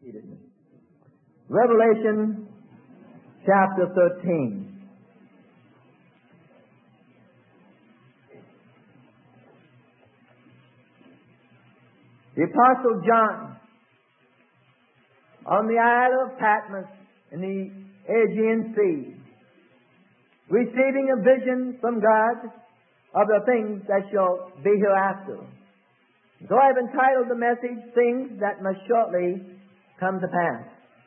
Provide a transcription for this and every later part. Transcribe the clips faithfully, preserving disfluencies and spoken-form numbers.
Revelation chapter thirteen. The Apostle John, on the Isle of Patmos in the Aegean Sea, receiving a vision from God of the things that shall be hereafter. So I have entitled the message, Things That Must Shortly Come to Pass.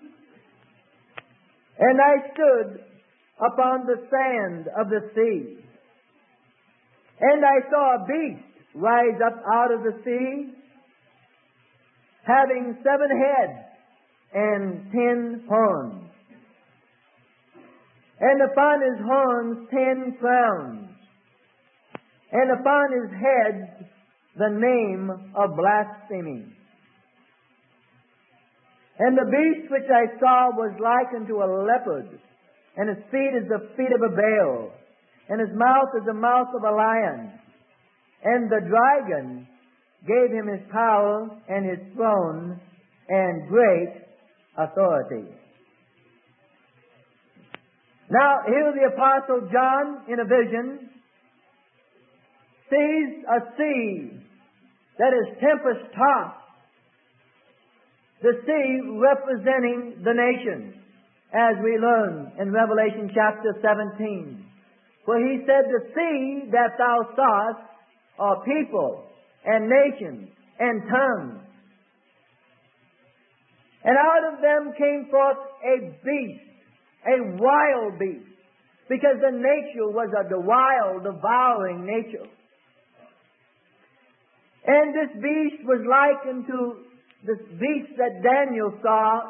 And I stood upon the sand of the sea, and I saw a beast rise up out of the sea, having seven heads and ten horns, and upon his horns ten crowns, and upon his heads the name of blasphemy. And the beast which I saw was like unto a leopard, and his feet as the feet of a bear, and his mouth as the mouth of a lion. And the dragon gave him his power and his throne and great authority. Now, here the Apostle John, in a vision, sees a sea that is tempest-tossed. The sea representing the nations, as we learn in Revelation chapter seventeen. For he said, the sea that thou sawest are people and nations and tongues. And out of them came forth a beast, a wild beast, because the nature was a wild, devouring nature. And this beast was likened to this beast that Daniel saw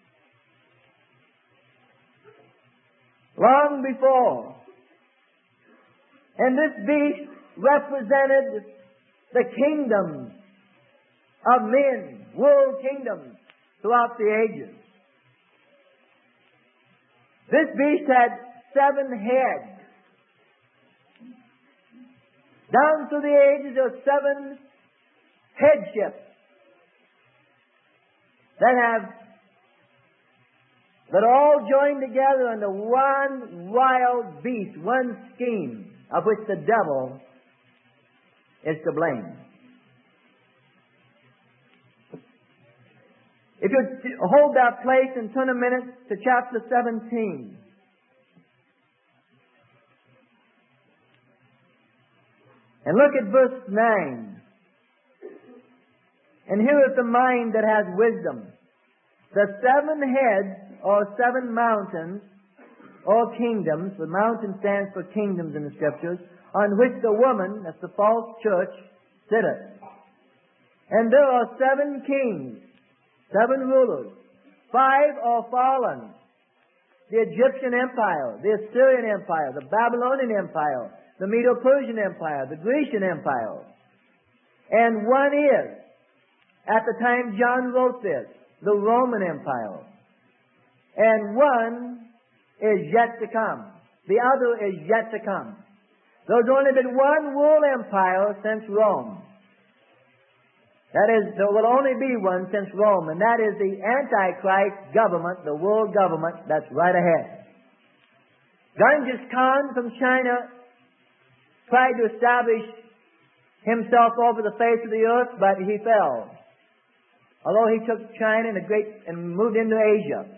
long before. And this beast represented the kingdoms of men, world kingdoms throughout the ages. This beast had seven heads. Down through the ages there were seven headships that have that all joined together under one wild beast, one scheme of which the devil is to blame. If you hold that place and turn a minute to chapter seventeen. And look at verse nine. And here is the mind that has wisdom. The seven heads, or seven mountains, or kingdoms, the mountain stands for kingdoms in the Scriptures, on which the woman, that's the false church, sitteth. And there are seven kings, seven rulers. Five are fallen. The Egyptian Empire, the Assyrian Empire, the Babylonian Empire, the Medo-Persian Empire, the Grecian Empire. And one is, at the time John wrote this, the Roman Empire. And one is yet to come. The other is yet to come. There's only been one world empire since Rome. That is, there will only be one since Rome, and that is the Antichrist government, the world government that's right ahead. Genghis Khan from China tried to establish himself over the face of the earth, but he fell. Although he took China and, a great, and moved into Asia.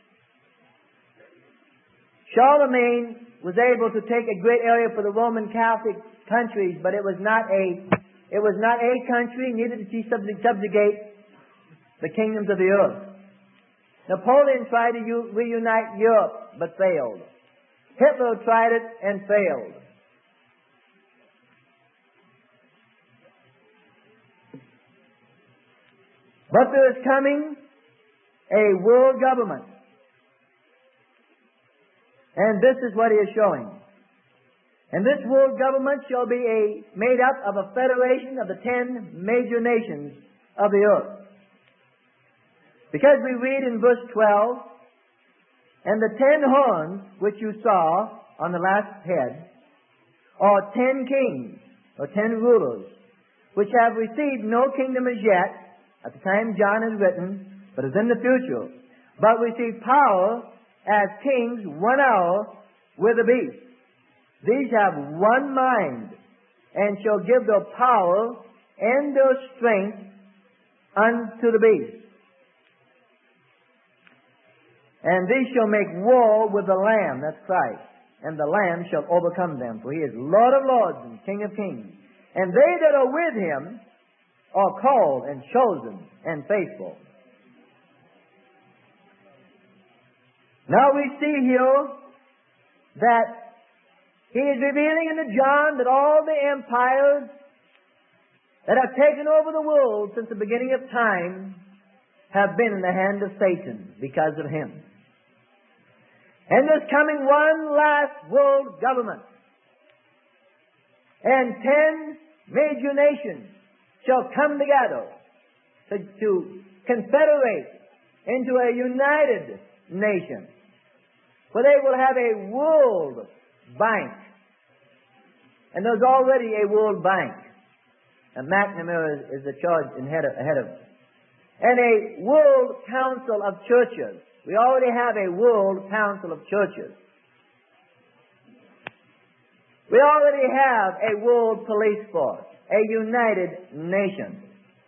Charlemagne was able to take a great area for the Roman Catholic countries, but it was not a, it was not a country, neither did he subjugate the kingdoms of the earth. Napoleon tried to u- reunite Europe, but failed. Hitler tried it and failed. But there is coming a world government. And this is what he is showing. And this world government shall be a, made up of a federation of the ten major nations of the earth. Because we read in verse twelve, and the ten horns which you saw on the last head are ten kings, or ten rulers, which have received no kingdom as yet, at the time John is written, but it's in the future. But we see power as kings one hour with the beast. These have one mind, and shall give their power and their strength unto the beast. And these shall make war with the Lamb, that's Christ, and the Lamb shall overcome them, for he is Lord of lords and King of kings. And they that are with him are called and chosen and faithful. Now we see here that he is revealing unto John that all the empires that have taken over the world since the beginning of time have been in the hand of Satan because of him. And there's coming one last world government. And ten major nations shall come together to, to confederate into a united nation. For they will have a world bank. And there's already a world bank. And McNamara is, is the charge in head of, ahead of it. And a world council of churches. We already have a world council of churches. We already have a world police force, a united nation.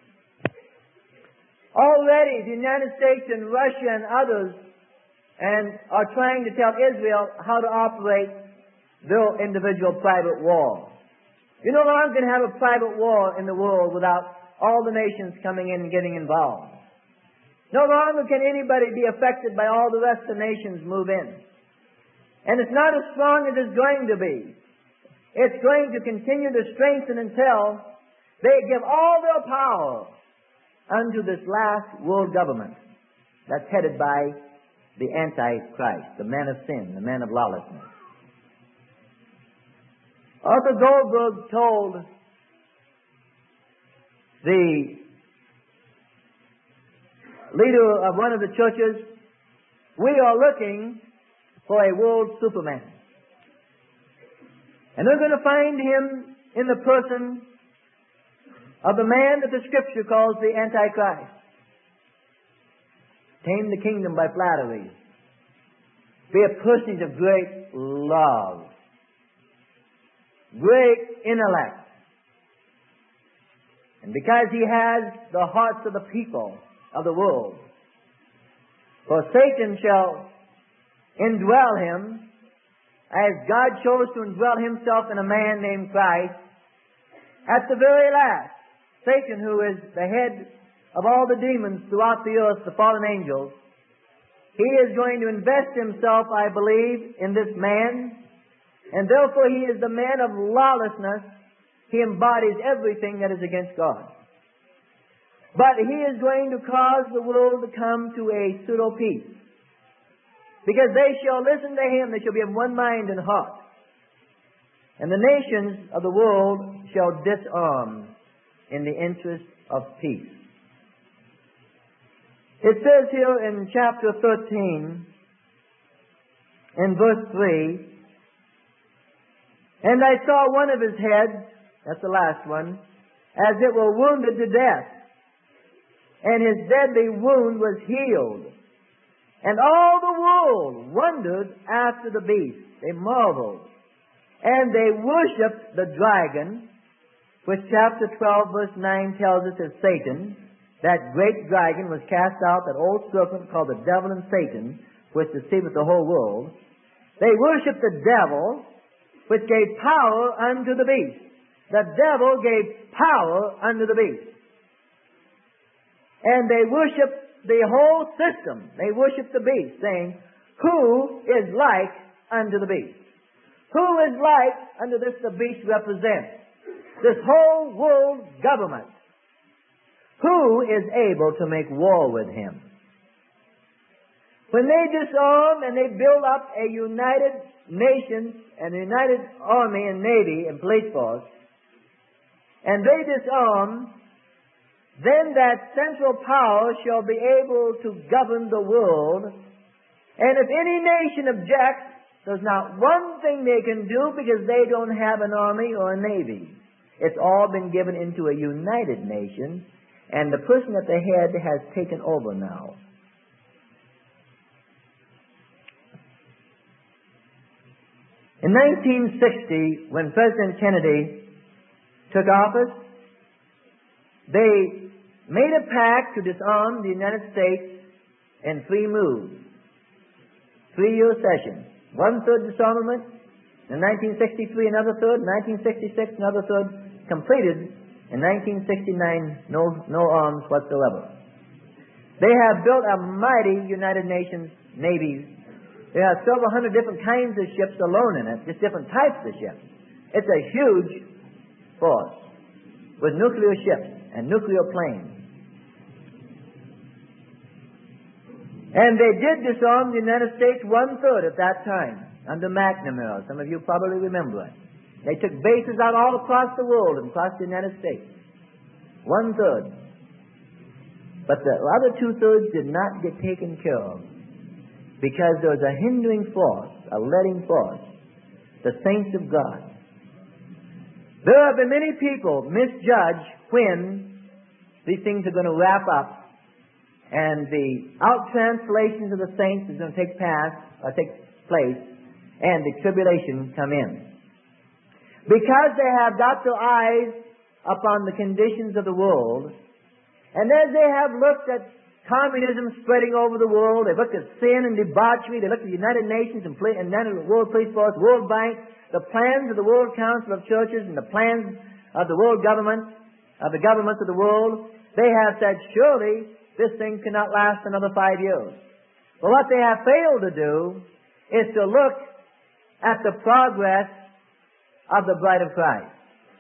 Already the United States and Russia and others and are trying to tell Israel how to operate their individual private war. You no longer can have a private war in the world without all the nations coming in and getting involved. No longer can anybody be affected by all the rest of the nations move in. And it's not as strong as it's going to be. It's going to continue to strengthen until they give all their power unto this last world government that's headed by the Antichrist, the man of sin, the man of lawlessness. Arthur Goldberg told the leader of one of the churches, we are looking for a world Superman. And they're going to find him in the person of the man that the Scripture calls the Antichrist. Tame the kingdom by flattery. Be a person of great love. Great intellect. And because he has the hearts of the people of the world. For Satan shall indwell him as God chose to indwell himself in a man named Christ. At the very last, Satan, who is the head of all the demons throughout the earth, the fallen angels, he is going to invest himself, I believe, in this man, and therefore he is the man of lawlessness. He embodies everything that is against God. But he is going to cause the world to come to a pseudo-peace. Because they shall listen to him, they shall be of one mind and heart. And the nations of the world shall disarm in the interest of peace. It says here in chapter thirteen, in verse three, and I saw one of his heads, that's the last one, as it were wounded to death, and his deadly wound was healed. And all the world wondered after the beast. They marveled. And they worshipped the dragon, which chapter twelve verse nine tells us is Satan. That great dragon was cast out, that old serpent called the devil and Satan, which deceiveth the whole world. They worshipped the devil, which gave power unto the beast. The devil gave power unto the beast. And they worshipped the whole system. They worshipped the beast, saying, who is like unto the beast? Who is like unto this the beast represents? This whole world government. Who is able to make war with him? When they disarm and they build up a united nation and a united army and navy and police force, and they disarm, then that central power shall be able to govern the world. And if any nation objects, there's not one thing they can do because they don't have an army or a navy. It's all been given into a united nation. And the person at the head has taken over now. In nineteen sixty, when President Kennedy took office, they made a pact to disarm the United States in three moves, three-year sessions. One-third disarmament, in nineteen sixty-three another third, nineteen sixty-six another third, completed in nineteen sixty-nine, no, no arms whatsoever. They have built a mighty United Nations Navy. There are several hundred different kinds of ships alone in it, just different types of ships. It's a huge force with nuclear ships and nuclear planes. And they did disarm the United States one-third at that time under McNamara. Some of you probably remember it. They took bases out all across the world and across the United States. One-third. But the other two-thirds did not get taken care of because there was a hindering force, a letting force, the saints of God. There have been many people misjudge when these things are going to wrap up and the out-translations of the saints is going to take pass, or take place, and the tribulation come in. Because they have got their eyes upon the conditions of the world, and as they have looked at communism spreading over the world, they looked at sin and debauchery, they looked at the United Nations and, and then the World Police Force, World Bank, the plans of the World Council of Churches and the plans of the world government, of the governments of the world, they have said, surely this thing cannot last another five years. But what they have failed to do is to look at the progress of the bride of Christ.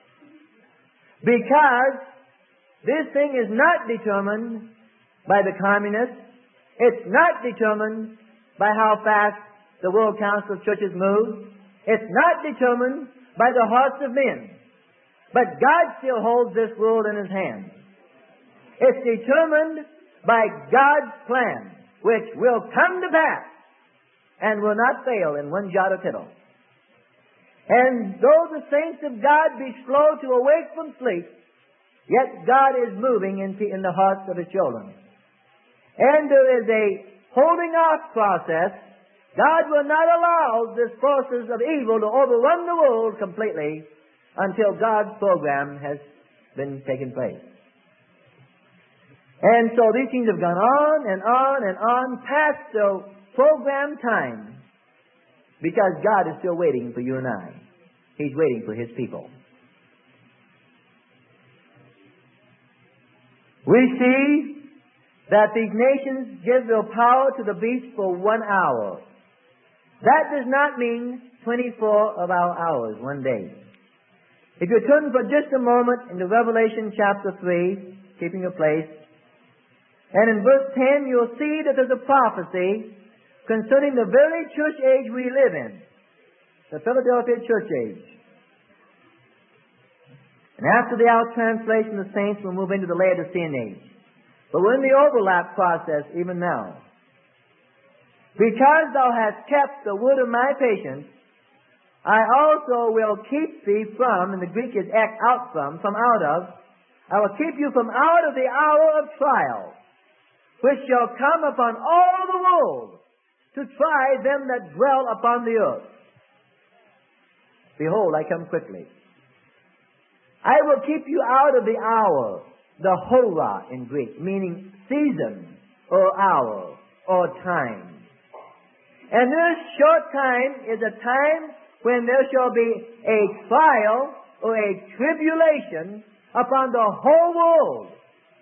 Because this thing is not determined by the communists. It's not determined by how fast the World Council of Churches moves. It's not determined by the hearts of men. But God still holds this world in His hands. It's determined by God's plan, which will come to pass and will not fail in one jot or tittle. And though the saints of God be slow to awake from sleep, yet God is moving in, in the hearts of His children. And there is a holding off process. God will not allow the forces of evil to overrun the world completely until God's program has been taken place. And so these things have gone on and on and on past the program time because God is still waiting for you and I. He's waiting for His people. We see that these nations give their power to the beast for one hour. That does not mean twenty-four of our hours, one day. If you turn for just a moment into Revelation chapter three, keeping your place, and in verse ten you'll see that there's a prophecy concerning the very church age we live in, the Philadelphia church age. And after the out-translation, the saints will move into the Laodicean age. But we're in the overlap process even now. Because thou hast kept the word of my patience, I also will keep thee from, and the Greek is ek, out from, from out of, I will keep you from out of the hour of trial, which shall come upon all the world to try them that dwell upon the earth. Behold, I come quickly. I will keep you out of the hour, the hora in Greek, meaning season or hour or time. And this short time is a time when there shall be a trial or a tribulation upon the whole world.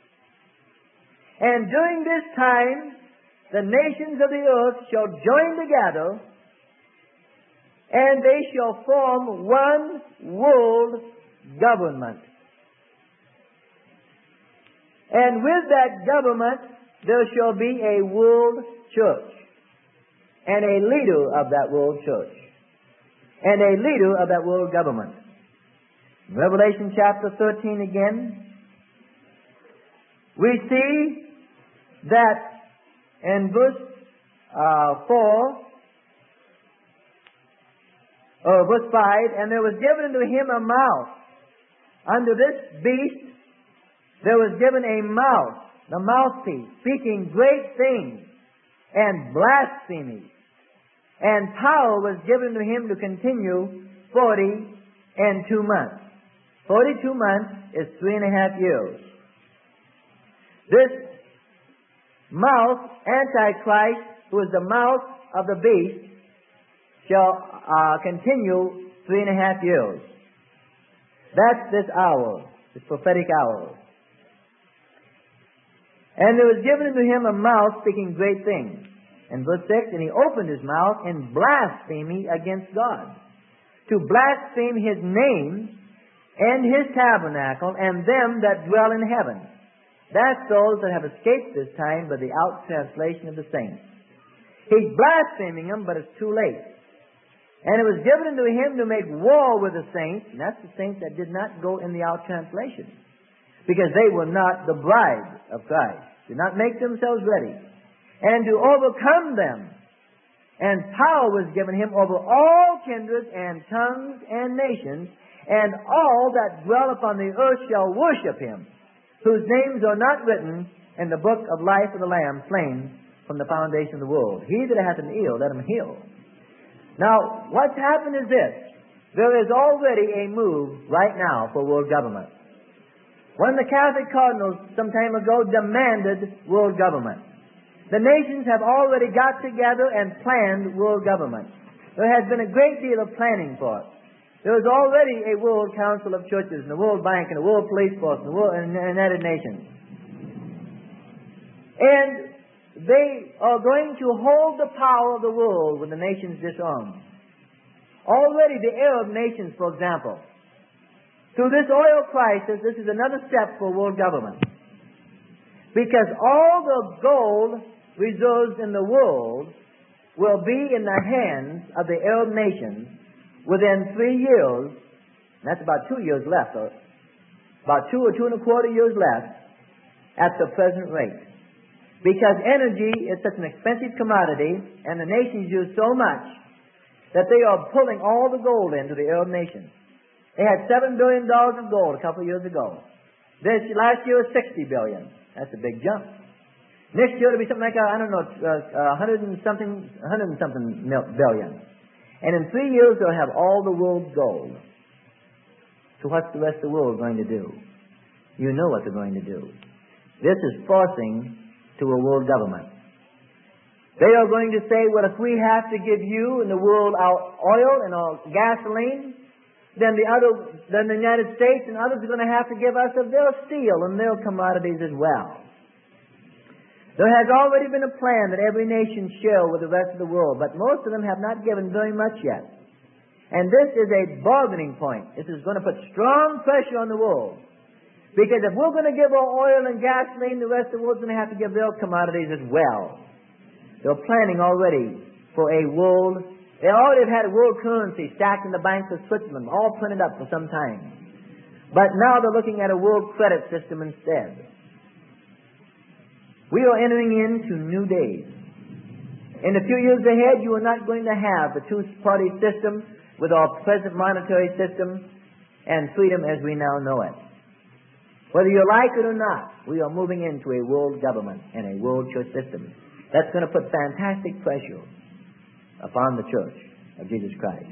And during this time, the nations of the earth shall join together and they shall form one world government. And with that government, there shall be a world church, and a leader of that world church, and a leader of that world government. In Revelation chapter thirteen again, we see that in verse uh, four, or verse five, and there was given unto him a mouth under this beast there was given a mouth, the mouthpiece, speaking great things and blasphemy. And power was given to him to continue forty and two months. Forty-two months is three and a half years. This mouth, Antichrist, who is the mouth of the beast, shall uh, continue three and a half years. That's this hour, this prophetic hour. And there was given to him a mouth speaking great things. And verse six, and he opened his mouth in blasphemy against God, to blaspheme his name and his tabernacle and them that dwell in heaven. That's those that have escaped this time by the out translation of the saints. He's blaspheming them, but it's too late. And it was given unto him to make war with the saints, and that's the saints that did not go in the out translation, because they were not the bride of Christ, did not make themselves ready, and to overcome them. And power was given him over all kindreds and tongues and nations, and all that dwell upon the earth shall worship him, whose names are not written in the book of life of the Lamb slain from the foundation of the world. He that hath an ear, let him hear. Now, what's happened is this. There is already a move right now for world government. When the Catholic cardinals some time ago demanded world government, the nations have already got together and planned world government. There has been a great deal of planning for it. There is already a World Council of Churches, and a World Bank, and a World Police Force, and the World, and the United Nations. And they are going to hold the power of the world when the nations disarm. Already the Arab nations, for example, through this oil crisis, this is another step for world government. Because all the gold reserves in the world will be in the hands of the Arab nations within three years. That's about two years left, or about two or two and a quarter years left at the present rate. Because energy is such an expensive commodity, and the nations use so much, that they are pulling all the gold into the Arab nations. They had seven billion dollars of gold a couple of years ago. This last year was sixty billion dollars. That's a big jump. Next year it'll be something like, I don't know, a hundred and something, a hundred and something billion. And in three years they'll have all the world's gold. So what's the rest of the world going to do? You know what they're going to do. This is forcing to a world government. They are going to say, well, if we have to give you and the world our oil and our gasoline, then the other, then the United States and others are going to have to give us of their steel and their commodities as well. There has already been a plan that every nation share with the rest of the world, but most of them have not given very much yet. And this is a bargaining point. This is going to put strong pressure on the world. Because if we're going to give our oil and gasoline, the rest of the world's going to have to give their commodities as well. They're planning already for a world. They already have had a world currency stacked in the banks of Switzerland, all printed up for some time. But now they're looking at a world credit system instead. We are entering into new days. In a few years ahead, you are not going to have the two-party system with our present monetary system and freedom as we now know it. Whether you like it or not, we are moving into a world government and a world church system. That's going to put fantastic pressure upon the church of Jesus Christ.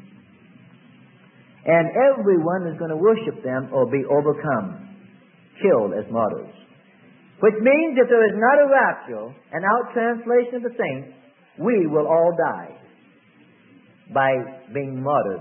And everyone is going to worship them or be overcome, killed as martyrs. Which means if there is not a rapture, an out-translation of the saints, we will all die by being martyred.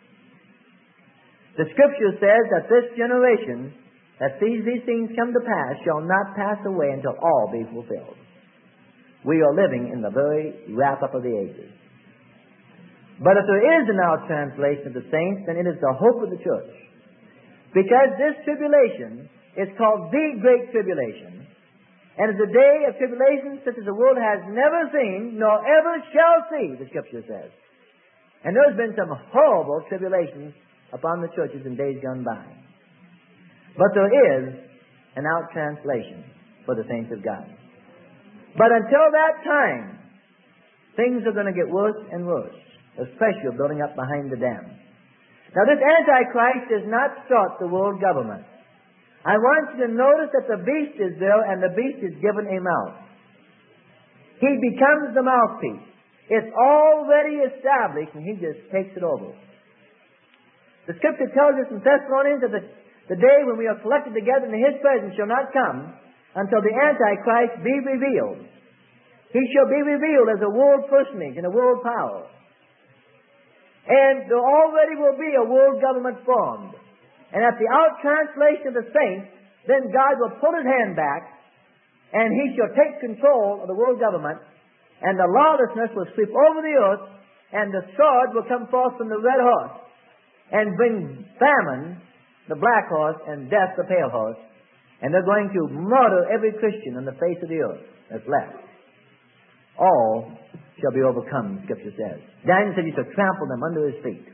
The Scripture says that this generation that sees these things come to pass shall not pass away until all be fulfilled. We are living in the very wrap-up of the ages. But if there is an out-translation of the saints, then it is the hope of the church. Because this tribulation is called the Great Tribulation, and it's a day of tribulation such as the world has never seen, nor ever shall see, the Scripture says. And there's been some horrible tribulations upon the churches in days gone by. But there is an out-translation for the saints of God. But until that time, things are going to get worse and worse. There's pressure building up behind the dam. Now this Antichrist does not start the world government I want you to notice that the beast is there, and the beast is given a mouth. He becomes the mouthpiece. It's already established, and he just takes it over. The Scripture tells us in Thessalonians that the, the day when we are collected together in His presence shall not come until the Antichrist be revealed. He shall be revealed as a world personage and a world power. And there already will be a world government formed. And at the out-translation of the saints, then God will put His hand back, and He shall take control of the world government, and the lawlessness will sweep over the earth, and the sword will come forth from the red horse, and bring famine, the black horse, and death, the pale horse, and they're going to murder every Christian on the face of the earth that's left. All shall be overcome, the Scripture says. Daniel said He shall trample them under His feet.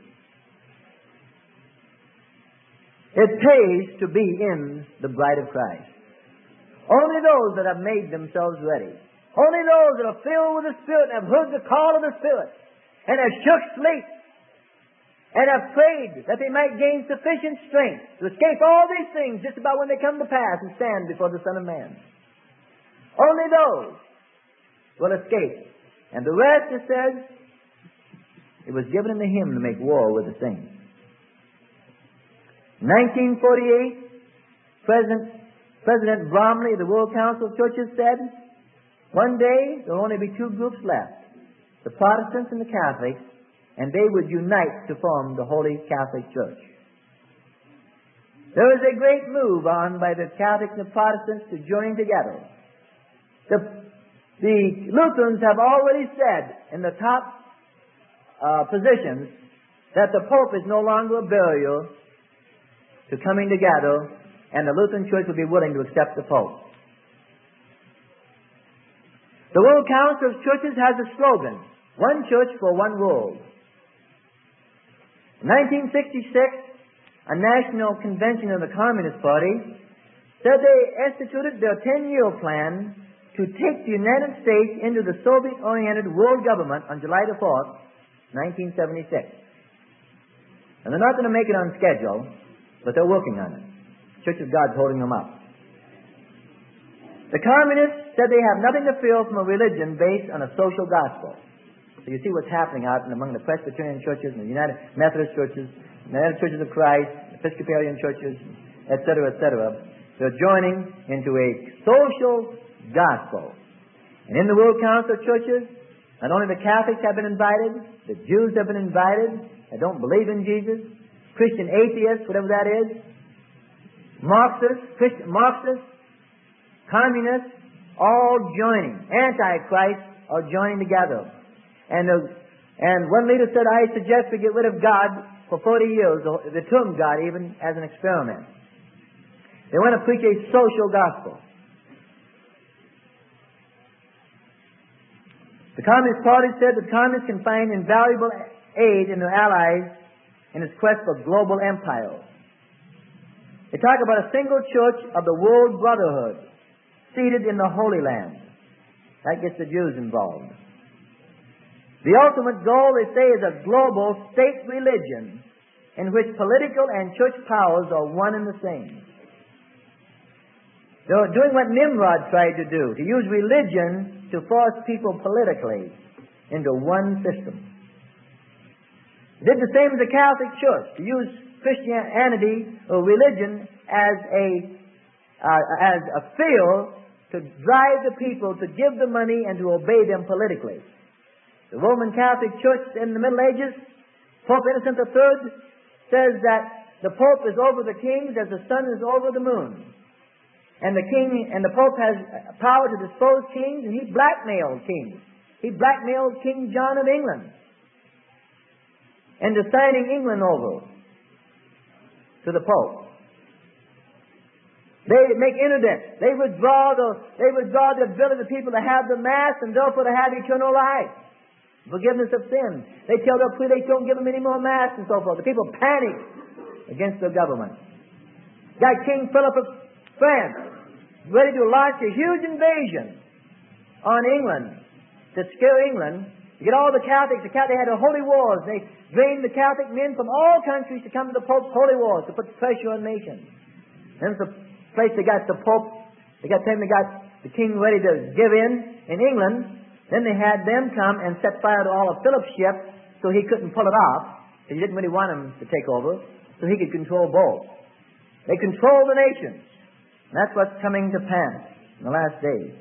It pays to be in the bride of Christ. Only those that have made themselves ready. Only those that are filled with the Spirit and have heard the call of the Spirit and have shook sleep and have prayed that they might gain sufficient strength to escape all these things just about when they come to pass and stand before the Son of Man. Only those will escape. And the rest, it says, it was given unto Him to make war with the saints. nineteen forty-eight, President, President Bromley of the World Council of Churches said, one day there will only be two groups left, the Protestants and the Catholics, and they would unite to form the Holy Catholic Church. There was a great move on by the Catholics and the Protestants to join together. The, the Lutherans have already said in the top uh, positions that the Pope is no longer a barrier to coming together, and the Lutheran Church will be willing to accept the Pope. The World Council of Churches has a slogan, one church for one world. In nineteen sixty-six, a national convention of the Communist Party said they instituted their ten-year plan to take the United States into the Soviet-oriented world government on July the fourth, nineteen seventy-six. And they're not going to make it on schedule, but they're working on it. Church of God's holding them up. The Communists said they have nothing to fear from a religion based on a social gospel. So you see what's happening out and among the Presbyterian churches and the United Methodist churches, United Churches of Christ, Episcopalian churches, et cetera, et cetera. They're joining into a social gospel. And in the World Council of Churches, not only the Catholics have been invited, the Jews have been invited that don't believe in Jesus, Christian atheists, whatever that is, Marxists, Christian Marxists, Communists, all joining. Antichrists are joining together. And the, and one leader said, I suggest we get rid of God for forty years, the term God even, as an experiment. They want to preach a social gospel. The Communist Party said that communists can find invaluable aid in their allies in its quest for global empire. They talk about a single church of the world brotherhood, seated in the Holy Land. That gets the Jews involved. The ultimate goal, they say, is a global state religion in which political and church powers are one and the same. They're doing what Nimrod tried to do, to use religion to force people politically into one system. They did the same as the Catholic Church, to use Christianity or religion as a uh, as a field to drive the people to give the money and to obey them politically. The Roman Catholic Church in the Middle Ages, Pope Innocent the Third, says that the Pope is over the kings as the sun is over the moon. And the king and the Pope has power to dispose kings, and he blackmailed kings. He blackmailed King John of England into signing England over to the Pope. They make interdicts. They withdraw the they withdraw the ability of the people to have the Mass and therefore to have eternal life, forgiveness of sin. They tell their prelates don't give them any more Mass and so forth. The people panic against their government. Got King Philip of France ready to launch a huge invasion on England to scare England, to get all the Catholics. The Catholics had holy wars. They drained the Catholic men from all countries to come to the Pope's holy wars to put pressure on nations. And the place they got the Pope, they got time they got the king ready to give in in England. Then they had them come and set fire to all of Philip's ships so he couldn't pull it off. He didn't really want him to take over, so he could control both. They control the nations. And that's what's coming to pass in the last days.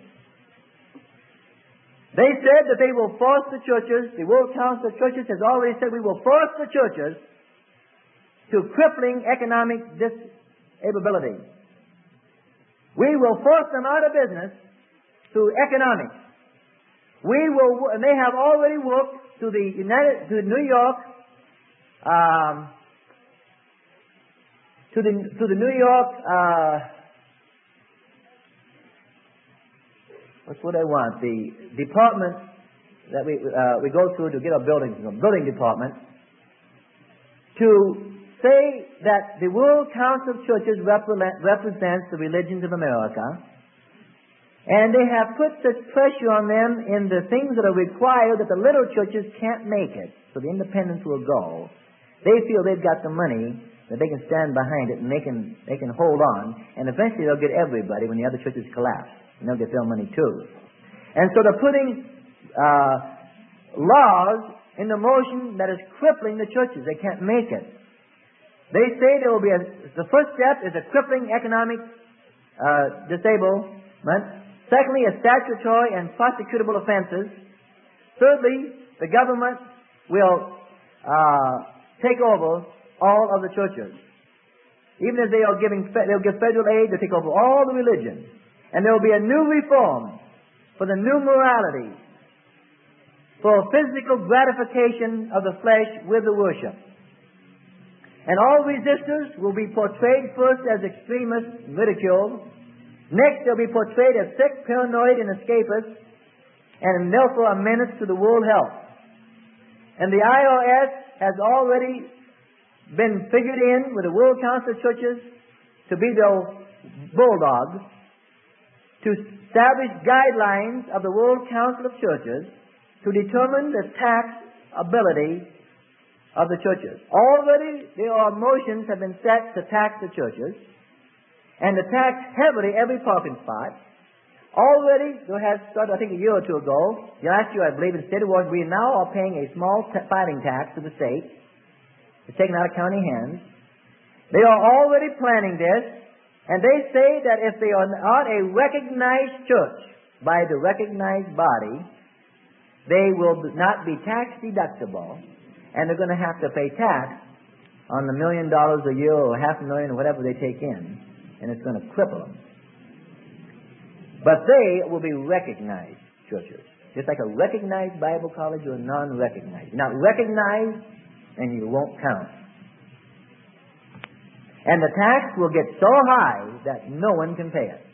They said that they will force the churches, the World Council of Churches has already said we will force the churches to crippling economic disability. We will force them out of business through economics. We will, and they have already worked to the United, to New York, um, to the to the New York. Uh, what's what I want? The department that we uh, we go through to get our buildings, the building department, to say that the World Council of Churches represent, represents the religions of America. And they have put such pressure on them in the things that are required that the little churches can't make it. So the independents will go. They feel they've got the money, that they can stand behind it, and they can they can hold on. And eventually they'll get everybody when the other churches collapse. And they'll get their money too. And so they're putting uh, laws into motion that is crippling the churches. They can't make it. They say there will be a, the first step is a crippling economic uh, disablement. Secondly, a statutory and prosecutable offenses. Thirdly, the government will uh, take over all of the churches. Even as they are giving, they'll give federal aid, they'll take over all the religions. And there will be a new reform for the new morality, for physical gratification of the flesh with the worship. And all resistors will be portrayed first as extremists, ridiculed. Next, they'll be portrayed as sick, paranoid, and escapists, and therefore a menace to the world health. And the I R S has already been figured in with the World Council of Churches to be those bulldogs to establish guidelines of the World Council of Churches to determine the tax ability of the churches. Already there are motions have been set to tax the churches and to tax heavily every parking spot. Already there has started, I think a year or two ago, last year I believe in the state of Washington, we now are paying a small t- filing tax to the state. It's taken out of county hands. They are already planning this, and they say that if they are not a recognized church by the recognized body, they will not be tax deductible, and they're going to have to pay tax on the million dollars a year or half a million or whatever they take in, and it's going to cripple them. But they will be recognized churches, just like a recognized Bible college or a non-recognized. You're not recognized, and you won't count. And the tax will get so high that no one can pay it.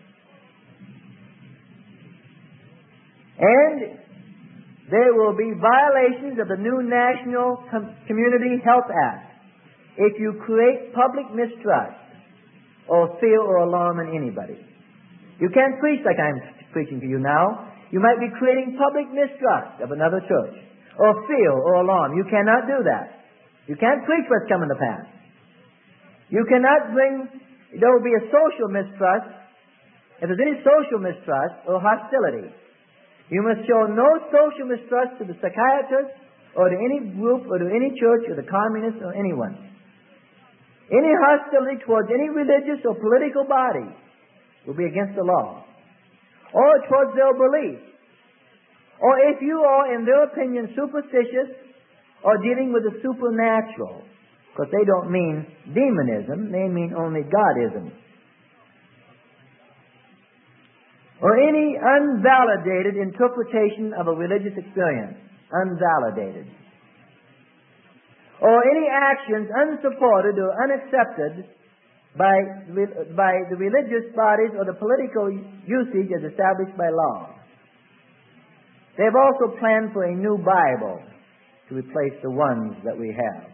And there will be violations of the new National Com- Community Health Act if you create public mistrust or fear or alarm in anybody. You can't preach like I'm preaching to you now. You might be creating public mistrust of another church or fear or alarm. You cannot do that. You can't preach what's coming to pass. You cannot bring, there will be a social mistrust. If there's any social mistrust or hostility, you must show no social mistrust to the psychiatrist or to any group or to any church or the communists or anyone. Any hostility towards any religious or political body will be against the law, or towards their belief, or if you are, in their opinion, superstitious or dealing with the supernatural, because they don't mean demonism, they mean only Godism, or any unvalidated interpretation of a religious experience, unvalidated, or any actions unsupported or unaccepted by, by the religious bodies or the political usage as established by law. They have also planned for a new Bible to replace the ones that we have.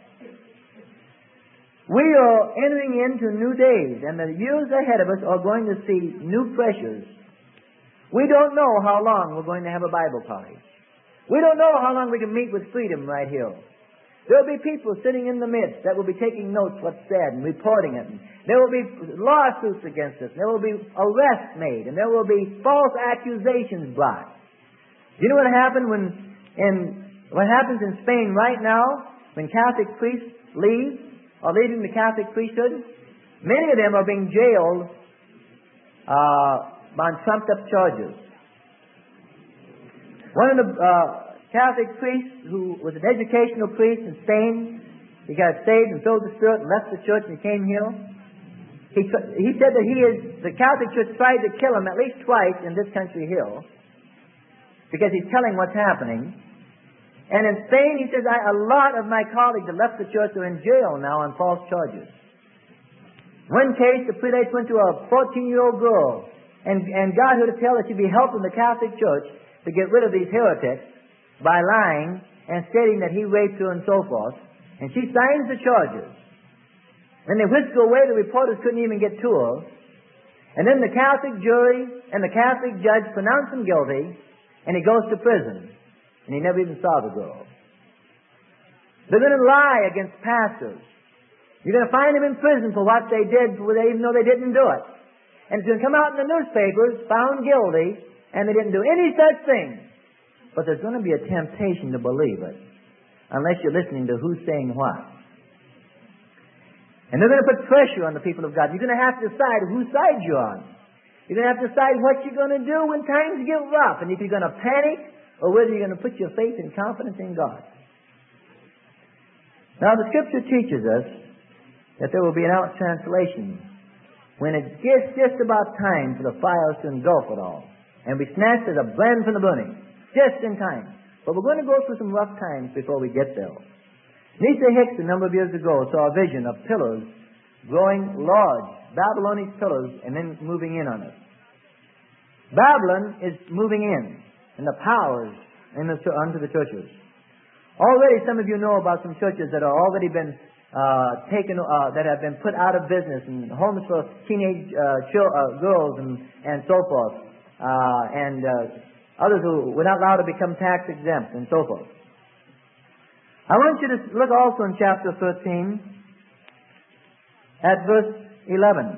We are entering into new days, and the years ahead of us are going to see new pressures. We don't know how long we're going to have a Bible college. We don't know how long we can meet with freedom right here. There will be people sitting in the midst that will be taking notes what's said and reporting it. And there will be lawsuits against us. There will be arrests made. And there will be false accusations brought. You know what happened when, in, what happens in Spain right now when Catholic priests leave or leaving the Catholic priesthood? Many of them are being jailed uh, on trumped-up charges. One of the uh, Catholic priest who was an educational priest in Spain, he got saved and filled with the Spirit and left the church and came here. He, tr- he said that he is, the Catholic Church tried to kill him at least twice in this country here because he's telling what's happening. And in Spain, he says, I, a lot of my colleagues that left the church are in jail now on false charges. One case, the prelate went to a fourteen-year-old girl and, and got her to tell that she'd be helping the Catholic Church to get rid of these heretics by lying and stating that he raped her and so forth. And she signs the charges. Then they whisked her away. The reporters couldn't even get to her. And then the Catholic jury and the Catholic judge pronounce him guilty, and he goes to prison. And he never even saw the girl. They're going to lie against pastors. You're going to find them in prison for what they did, even though they didn't do it. And it's going to come out in the newspapers, found guilty, and they didn't do any such thing. But there's going to be a temptation to believe it, unless you're listening to who's saying what. And they're going to put pressure on the people of God. You're going to have to decide whose side you're on. You're going to have to decide what you're going to do when times get rough, and if you're going to panic, or whether you're going to put your faith and confidence in God. Now, the Scripture teaches us that there will be an out translation when it gets just about time for the fires to engulf it all, and be snatched as a brand from the burning. Just in time. But we're going to go through some rough times before we get there. Nisa Hicks, a number of years ago, saw a vision of pillars growing large, Babylonian pillars, and then moving in on us. Babylon is moving in, and the powers in the, unto the churches. Already, some of you know about some churches that have already been uh, taken, uh, that have been put out of business, and homes for teenage uh, chil- uh, girls and, and so forth, uh, and uh, others who were not allowed to become tax exempt, and so forth. I want you to look also in chapter thirteen at verse eleven.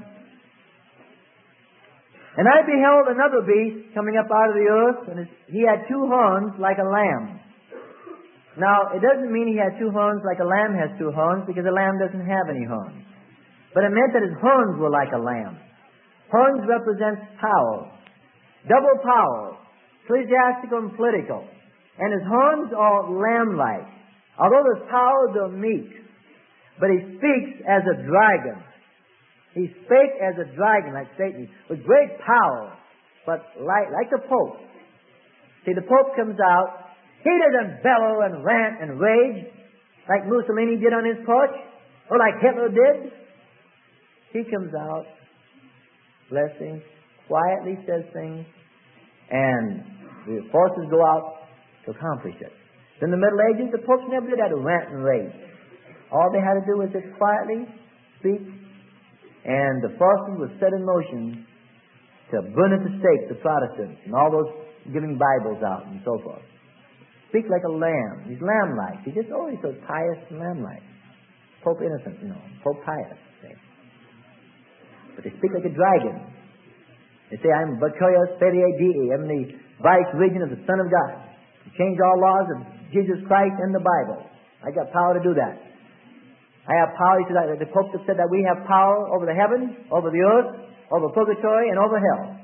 And I beheld another beast coming up out of the earth, and he had two horns like a lamb. Now, it doesn't mean he had two horns like a lamb has two horns, because a lamb doesn't have any horns. But it meant that his horns were like a lamb. Horns represents power, double power, ecclesiastical and political. And his horns are lamb-like. Although there's power, they're meek. But he speaks as a dragon. He spake as a dragon, like Satan, with great power, but like, like the Pope. See, the Pope comes out. He doesn't bellow and rant and rage like Mussolini did on his porch, or like Hitler did. He comes out, blessing, quietly says things, and the forces go out to accomplish it. In the Middle Ages, the popes never did that to rant and rage. All they had to do was just quietly speak, and the forces were set in motion to burn at the stake the Protestants and all those giving Bibles out and so forth. Speak like a lamb. He's lamb-like. He's just always so pious and lamb-like. Pope Innocent, you know. Pope Pius. Say. But they speak like a dragon. They say, I'm Victorious Filiae Dei. I'm the vice regent of the Son of God. Change all laws of Jesus Christ and the Bible. I got power to do that. I have power. He said, the Pope said that we have power over the heavens, over the earth, over purgatory, and over hell.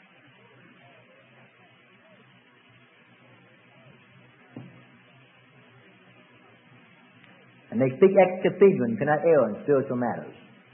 And they speak ex cathedra and cannot err in spiritual matters.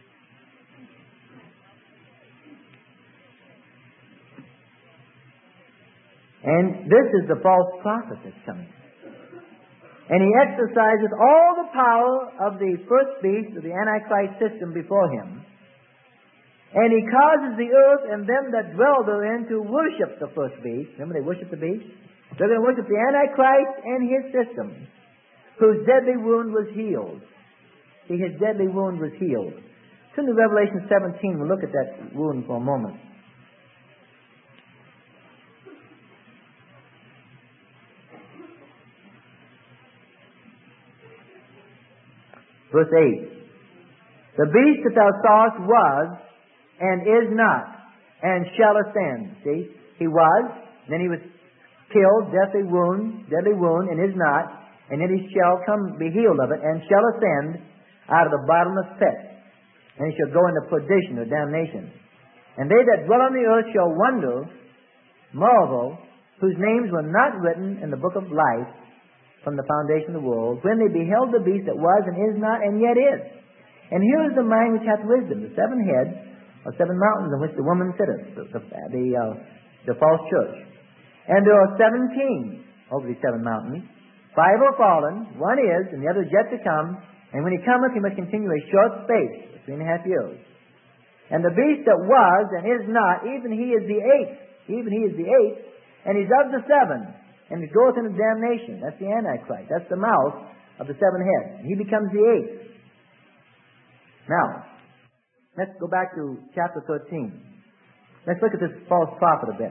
And this is the false prophet that's coming. And he exercises all the power of the first beast, of the Antichrist system before him. And he causes the earth and them that dwell therein to worship the first beast. Remember, they worship the beast? They're going to worship the Antichrist and his system, whose deadly wound was healed. See, his deadly wound was healed. Turn to Revelation seventeen. We'll look at that wound for a moment. Verse eight. The beast that thou sawest was, and is not, and shall ascend. See? He was, then he was killed, deathly wound, deadly wound, and is not, and then he shall come, be healed of it, and shall ascend out of the bottomless pit. And he shall go into perdition or damnation. And they that dwell on the earth shall wonder, marvel, whose names were not written in the book of life from the foundation of the world, when they beheld the beast that was, and is not, and yet is. And here is the mind which hath wisdom, the seven heads of seven mountains on which the woman sitteth, the, the, the, uh, the false church. And there are seventeen over these seven mountains. Five are fallen, one is, and the other is yet to come. And when he cometh, he must continue a short space, three and a half years. And the beast that was and is not, even he is the eighth. Even he is the eighth, and he's of the seven. And he goeth into damnation. That's the Antichrist. That's the mouth of the seven heads. And he becomes the eighth. Now, let's go back to chapter thirteen. Let's look at this false prophet a bit.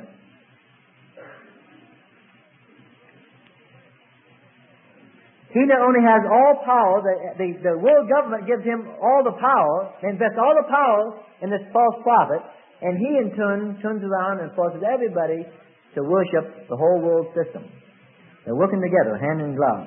He not only has all power, the, the, the world government gives him all the power, they invest all the power in this false prophet, and he in turn turns around and forces everybody to worship the whole world system. They're working together, hand in glove.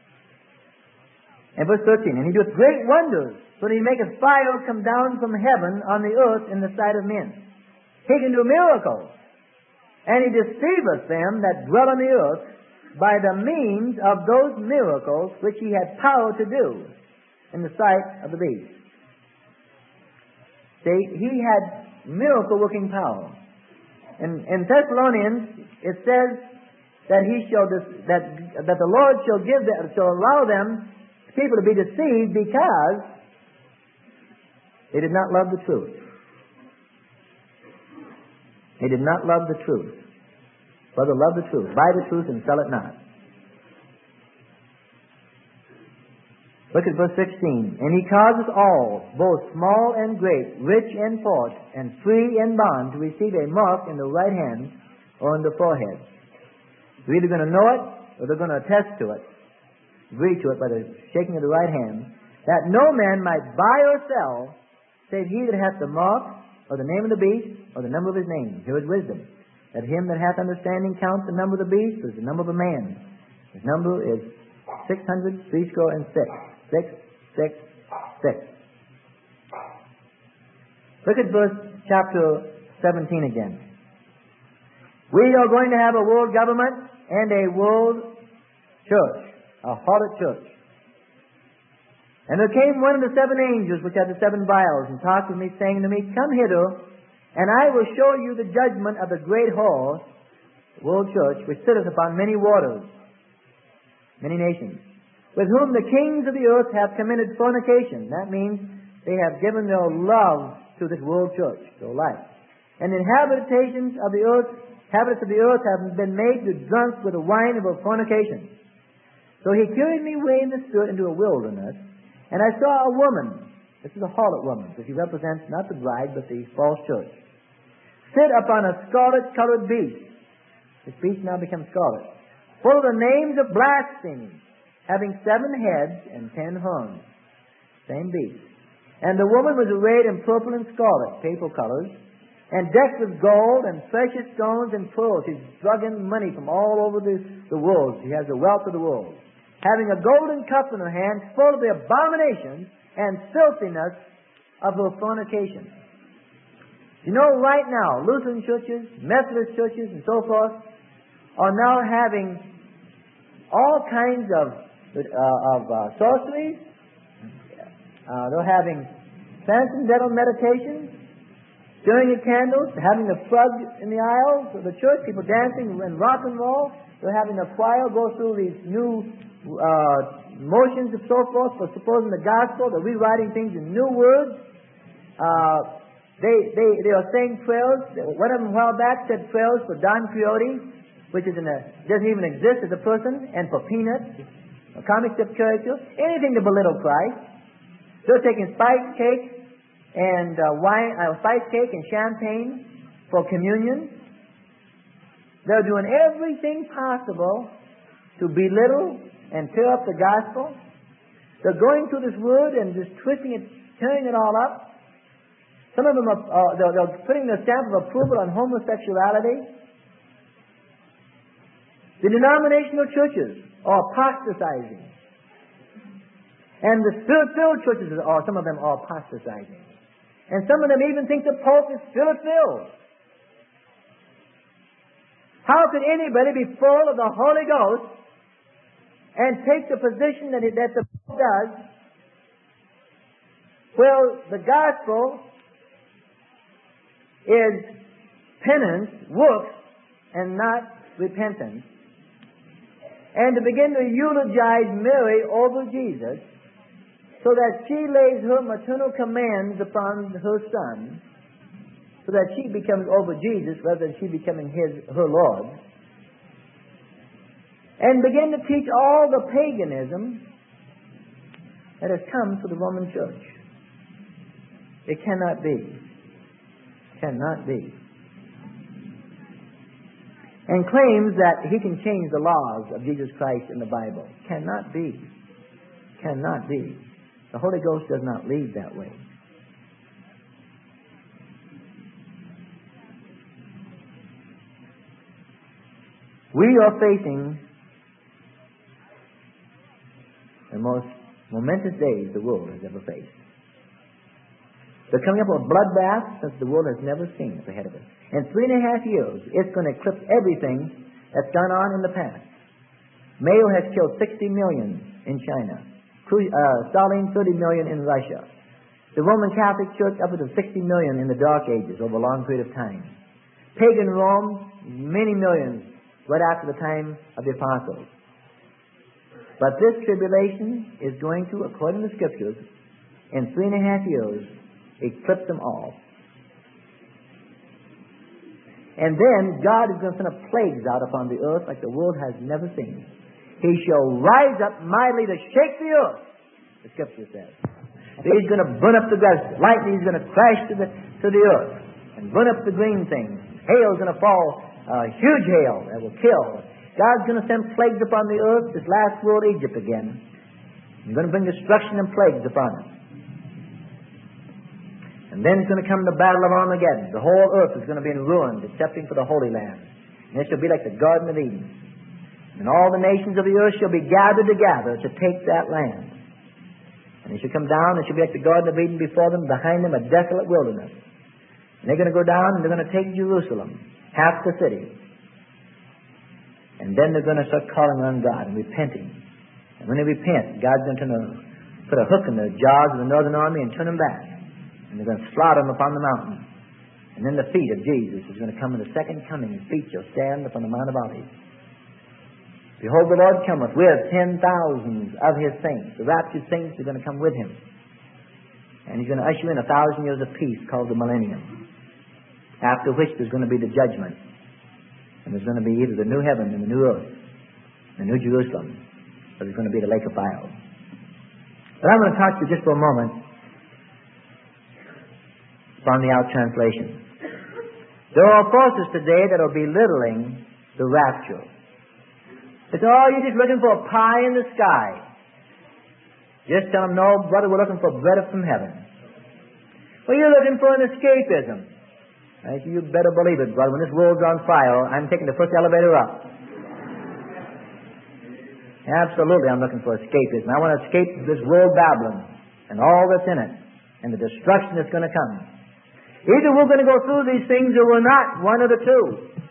And verse thirteen, and he doeth great wonders, so that he maketh fire come down from heaven on the earth in the sight of men. He can do miracles. And he deceiveth them that dwell on the earth by the means of those miracles which he had power to do in the sight of the beast. See, he had miracle working power. In, in Thessalonians, it says that he shall dis- that that the Lord shall give them, shall allow them people to be deceived because they did not love the truth. They did not love the truth. Brother, love the truth. Buy the truth and sell it not. Look at verse sixteen. And he causes all, both small and great, rich and poor, and free and bond, to receive a mark in the right hand or in the forehead. They're either going to know it or they're going to attest to it, agree to it by the shaking of the right hand, that no man might buy or sell, save he that hath the mark, or the name of the beast, or the number of his name. Here is wisdom. That him that hath understanding count the number of the beast, is the number of a man. His number is six hundred threescore and six. Six, six, six. Look at verse chapter seventeen again. We are going to have a world government and a world church, a harlot church. And there came one of the seven angels which had the seven vials, and talked with me, saying to me, Come hither, and I will show you the judgment of the great whore, the world church, which sitteth upon many waters, many nations, with whom the kings of the earth have committed fornication. That means they have given their love to this world church, their life. And the inhabitations of the earth, inhabitants of the earth have been made to drunk with the wine of her fornication. So he carried me away in the spirit into a wilderness, and I saw a woman. This is a harlot woman, so she represents not the bride, but the false church, sit upon a scarlet-colored beast. This beast now becomes scarlet, full of the names of blasphemy, having seven heads and ten horns. Same beast. And the woman was arrayed in purple and scarlet, papal colors, and decked with gold and precious stones and pearls. She's drugging money from all over the, the world. She has the wealth of the world. Having a golden cup in her hand, full of the abominations and filthiness of her fornication. You know, right now, Lutheran churches, Methodist churches, and so forth, are now having all kinds of uh, of uh, sorceries. Uh, they're having transcendental meditations, stirring of candles, having the plug in the aisles of the church, people dancing and rock and roll. They're having the choir go through these new uh, motions and so forth for supposing the gospel. They're rewriting things in new words. Uh, they, they, they are saying prayers. One of them a while back said prayers for Don Quixote, which is in a, doesn't even exist as a person, and for Peanuts, a comic strip character, anything to belittle Christ. They're taking spice cake and uh, wine, uh, spice cake and champagne for communion. They're doing everything possible to belittle and tear up the gospel. They're going through this word and just twisting it, turning it all up. Some of them are uh, they're, they're putting the stamp of approval on homosexuality. The denominational churches are apostatizing. And the spirit-filled churches are, some of them are apostatizing. And some of them even think the Pope is spirit-filled. How could anybody be full of the Holy Ghost and take the position that, it, that the Pope does? Well, the gospel is penance, works, and not repentance. And to begin to eulogize Mary over Jesus, so that she lays her maternal commands upon her Son, so that she becomes over Jesus rather than she becoming his, her Lord, and begin to teach all the paganism that has come to the Roman Church. It cannot be. Cannot be. And claims that he can change the laws of Jesus Christ in the Bible. Cannot be. Cannot be. The Holy Ghost does not lead that way. We are facing the most momentous days the world has ever faced. They're coming up with a bloodbath such the world has never seen up ahead of us. In three and a half years, it's going to eclipse everything that's gone on in the past. Mao has killed sixty million in China. Uh, Stalin, thirty million in Russia. The Roman Catholic Church, up to sixty million in the Dark Ages over a long period of time. Pagan Rome, many millions right after the time of the Apostles. But this tribulation is going to, according to the Scriptures, in three and a half years, eclipse them all. And then God is going to send up plagues out upon the earth like the world has never seen. He shall rise up mightily to shake the earth, the Scripture says. He's going to burn up the grass. Lightning is going to crash to the, to the earth and burn up the green things. Hail is going to fall, uh, huge hail that will kill. God's going to send plagues upon the earth, this last world Egypt again. He's going to bring destruction and plagues upon it. And then it's going to come the battle of Armageddon. The whole earth is going to be in ruin, excepting for the Holy Land. And it shall be like the Garden of Eden. And all the nations of the earth shall be gathered together to take that land. And they shall come down, and it shall be like the Garden of Eden before them, behind them a desolate wilderness. And they're going to go down, and they're going to take Jerusalem, half the city. And then they're going to start calling on God and repenting. And when they repent, God's going to put a hook in the jaws of the northern army and turn them back. And they're going to slaughter them upon the mountain. And then the feet of Jesus is going to come in the second coming. His feet shall stand upon the Mount of Olives. Behold, the Lord cometh with ten thousands of his saints. The raptured saints are going to come with him. And he's going to usher in a thousand years of peace called the millennium. After which there's going to be the judgment. And there's going to be either the new heaven and the new earth, the new Jerusalem, or there's going to be the lake of fire. But I'm going to talk to you just for a moment upon the out translation. There are forces today that are belittling the rapture. It's, oh, you're just looking for a pie in the sky. Just tell them, no, brother, we're looking for bread up from heaven. Well, you're looking for an escapism. I say, you better believe it, brother. When this world's on fire, I'm taking the first elevator up. Absolutely, I'm looking for escapism. I want to escape this world Babylon and all that's in it and the destruction that's going to come. Either we're going to go through these things or we're not, one of the two.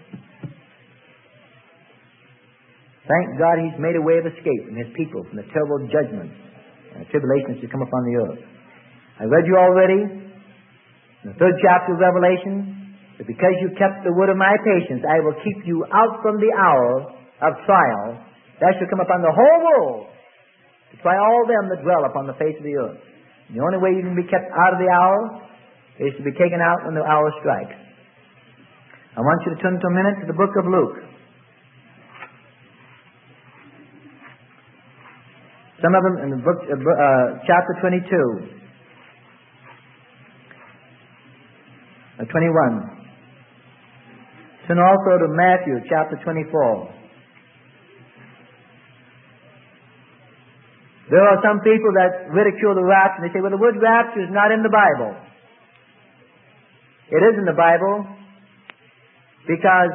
Thank God he's made a way of escape from his people, from the terrible judgments and the tribulations to come upon the earth. I read you already, in the third chapter of Revelation, that because you kept the word of my patience, I will keep you out from the hour of trial that shall come upon the whole world to try all them that dwell upon the face of the earth. And the only way you can be kept out of the hour is to be taken out when the hour strikes. I want you to turn to a minute to the book of Luke. Some of them in the book, uh, chapter twenty-two, uh, twenty-one. Turn also to Matthew, chapter twenty-four. There are some people that ridicule the rapture, and they say, well, the word rapture is not in the Bible. It is in the Bible because,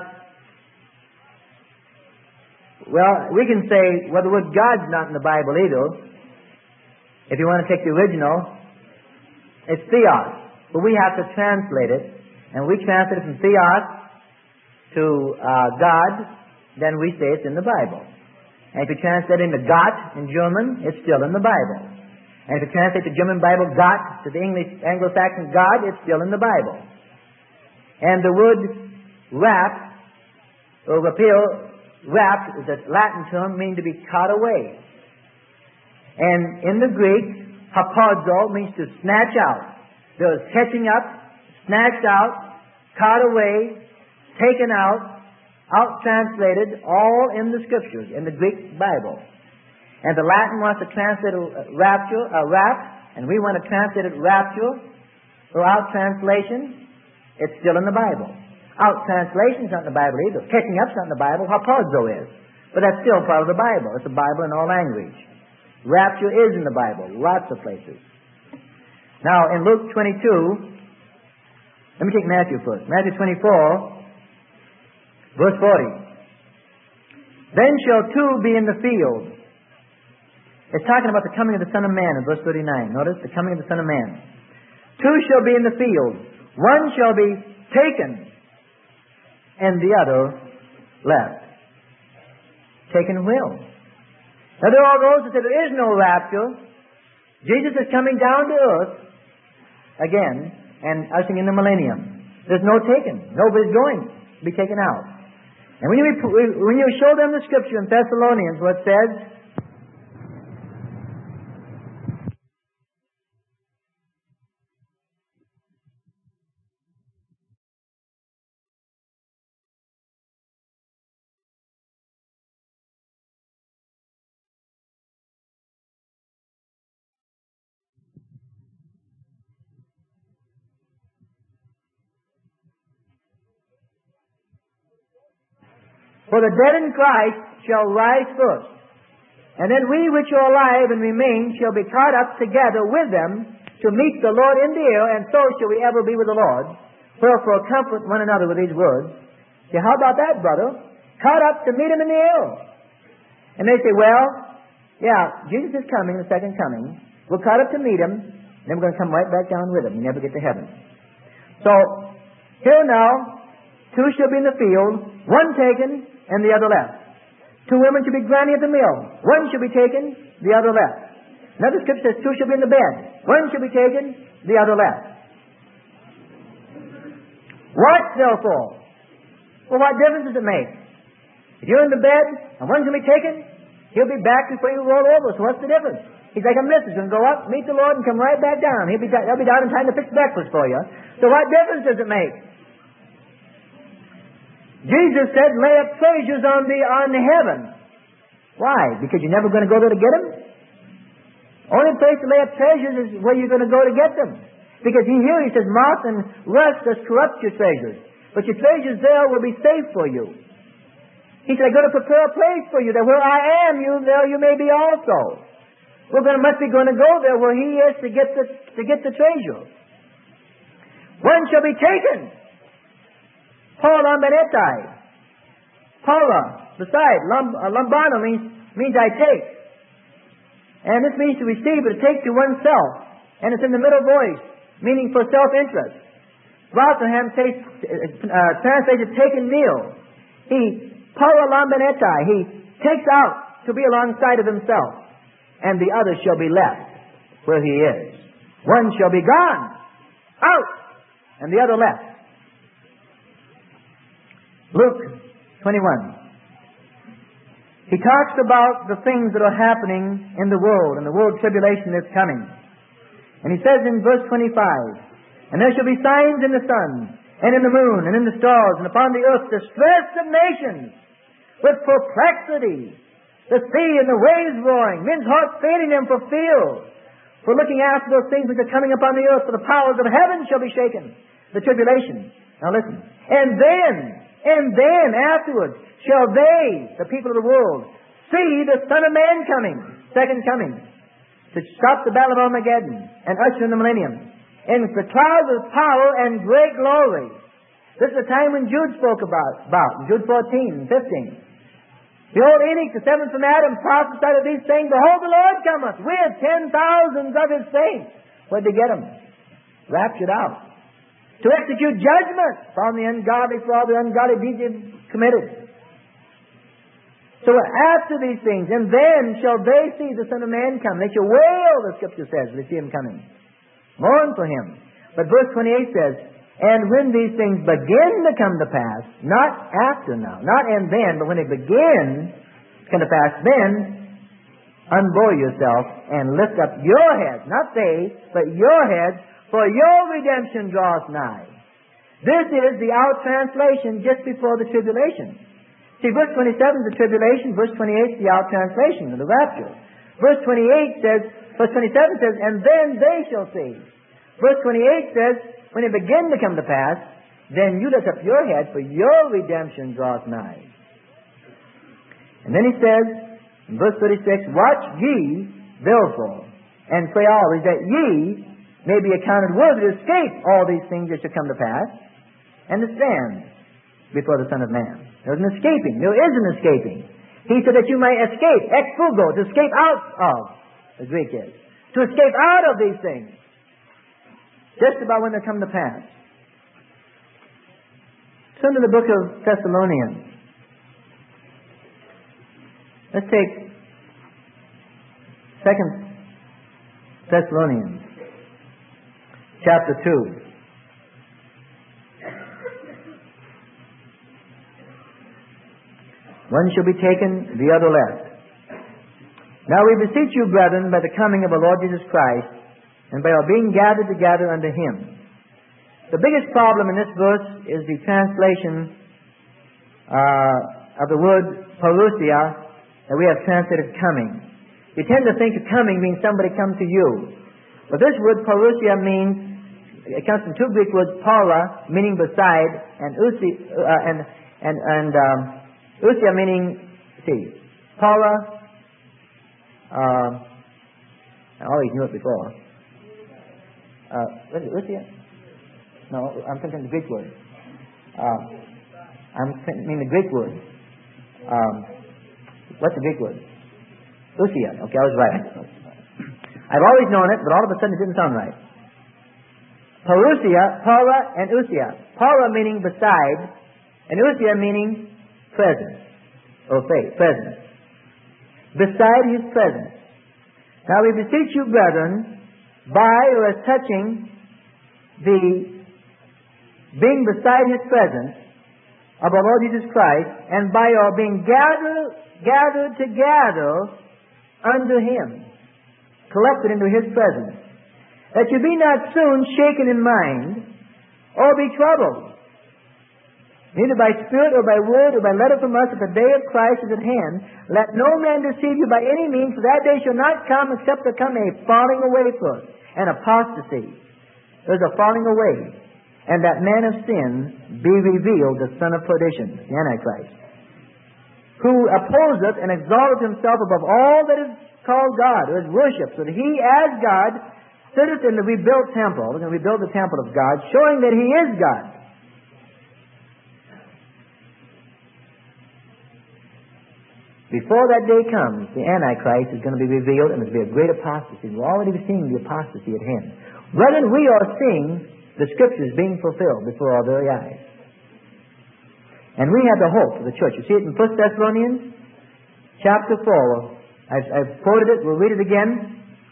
well, we can say, well, the word God's not in the Bible either. If you want to take the original, it's theos. But we have to translate it. And we translate it from theos to uh, God, then we say it's in the Bible. And if you translate it into Gott in German, it's still in the Bible. And if you translate the German Bible Gott to the English Anglo-Saxon God, it's still in the Bible. And the word wrap, or rapio, wrapped is a Latin term, meaning to be caught away. And in the Greek, hapazo means to snatch out. There is catching up, snatched out, caught away, taken out, out translated, all in the Scriptures, in the Greek Bible. And the Latin wants to translate a rapture, a wrap, and we want to translate it rapture, or out translation. It's still in the Bible. Out translation is not in the Bible either. Catching up's not in the Bible. Hapazo is. But that's still part of the Bible. It's the Bible in all language. Rapture is in the Bible. Lots of places. Now, in Luke twenty-two, let me take Matthew first. Matthew twenty-four, verse forty. Then shall two be in the field. It's talking about the coming of the Son of Man in verse thirty-nine. Notice, the coming of the Son of Man. Two shall be in the field. One shall be taken, and the other left. Taken will. Now there are those that say there is no rapture. Jesus is coming down to earth again and ushering in the millennium. There's no taken. Nobody's going to be taken out. And when you, when you show them the Scripture in Thessalonians, what says, for the dead in Christ shall rise first, and then we which are alive and remain shall be caught up together with them to meet the Lord in the air, and so shall we ever be with the Lord. Wherefore comfort one another with these words. Say, how about that, brother? Caught up to meet Him in the air. And they say, well, yeah, Jesus is coming, the second coming. We're caught up to meet Him, and then we're going to come right back down with Him. We never get to heaven. So, here now, two shall be in the field, one taken, and the other left. Two women shall be grinding at the mill. One shall be taken, the other left. Another scripture says two shall be in the bed. One shall be taken, the other left. What therefore? Well, what difference does it make? If you're in the bed and one's going to be taken, he'll be back before you roll over. So what's the difference? He's like a missus and go up, meet the Lord, and come right back down. He'll be, he'll be down in time to fix breakfast for you. So what difference does it make? Jesus said, lay up treasures on the on heaven. Why? Because you're never going to go there to get them? Only place to lay up treasures is where you're going to go to get them. Because he, here he says, moth and rust does corrupt your treasures. But your treasures there will be safe for you. He said, I'm going to prepare a place for you, that where I am, you there you may be also. We're going to, must be going to go there where he is to get the, to get the treasure. One shall be taken. Paula benetai. Paula, beside, lum, uh, lambano means, means I take. And this means to receive, but to take to oneself. And it's in the middle voice, meaning for self-interest. Rotherham takes, uh, translated taken meal. He, Paula lambenetai, he takes out to be alongside of himself. And the other shall be left where he is. One shall be gone, out, and the other left. Luke twenty-one. He talks about the things that are happening in the world, and the world tribulation that's coming. And he says in verse twenty-five, and there shall be signs in the sun, and in the moon, and in the stars, and upon the earth distress of nations, with perplexity, the sea and the waves roaring, men's hearts failing them for fear, for looking after those things which are coming upon the earth, for the powers of heaven shall be shaken. The tribulation. Now listen. And then, and then afterwards, shall they, the people of the world, see the Son of Man coming, second coming, to stop the battle of Armageddon and usher in the millennium. In the clouds of power and great glory. This is the time when Jude spoke about, about Jude fourteen and fifteen. Behold, Enoch, the seventh from Adam, prophesied of these things. Behold, the Lord cometh with ten thousands of his saints. Where'd they get them? Raptured out. To execute judgment upon the ungodly for all the ungodly deeds they've committed. So after these things, and then shall they see the Son of Man come. They shall wail, the Scripture says, when they see him coming. Mourn for him. But verse twenty-eight says, and when these things begin to come to pass, not after now, not and then, but when they begin to come to pass, then unbuoy yourself and lift up your heads, not they, but your heads, for your redemption draws nigh. This is the out translation just before the tribulation. See, verse twenty-seven is the tribulation, verse twenty-eight is the out translation of the rapture. Verse twenty-eight says, verse twenty-seven says, and then they shall see. Verse twenty-eight says, when it begin to come to pass, then you lift up your head, for your redemption draws nigh. And then he says, in verse thirty-six, watch ye therefore, and pray always that ye may be accounted worthy to escape all these things that shall come to pass, and to stand before the Son of Man. There's an escaping. There is an escaping. He said that you may escape, ex fugo, to escape out of, the Greek is. To escape out of these things. Just about when they come to pass. Turn to the book of Thessalonians. Let's take Second Thessalonians, chapter two. One shall be taken, the other left. Now we beseech you, brethren, by the coming of our Lord Jesus Christ, and by our being gathered together unto Him. The biggest problem in this verse is the translation uh, of the word parousia that we have translated coming. We tend to think of coming means somebody come to you. But this word parousia means, it comes from two Greek words, para, meaning beside, and usi, uh, and, and, and um, usia meaning, see, para, uh, I always knew it before. Uh, what is it, usia? No, I'm thinking the Greek word. Uh, I'm thinking the Greek word. Um, what's the Greek word? Usia. Okay, I was right. I've always known it, but all of a sudden it didn't sound right. Parousia, para, and usia. Para meaning beside, and usia meaning presence, or faith, presence. Beside His presence. Now we beseech you, brethren, by or as touching the being beside His presence of our Lord Jesus Christ, and by our being gathered, gathered together unto Him, collected into His presence, that you be not soon shaken in mind, or be troubled, neither by spirit or by word or by letter from us, that the day of Christ is at hand. Let no man deceive you by any means, for that day shall not come except there come a falling away first, and apostasy. There's a falling away. And that man of sin be revealed, the son of perdition, the Antichrist, who opposeth and exalteth himself above all that is called God, or is worshipped, so that he as God sitteth in the rebuilt temple. We're going to rebuild the temple of God, showing that He is God. Before that day comes, the Antichrist is going to be revealed, and there's going to be a great apostasy. We're already seeing the apostasy at hand. Brethren, we are seeing the Scriptures being fulfilled before our very eyes. And we have the hope for the church. You see it in First Thessalonians chapter four. I've, I've quoted it. We'll read it again.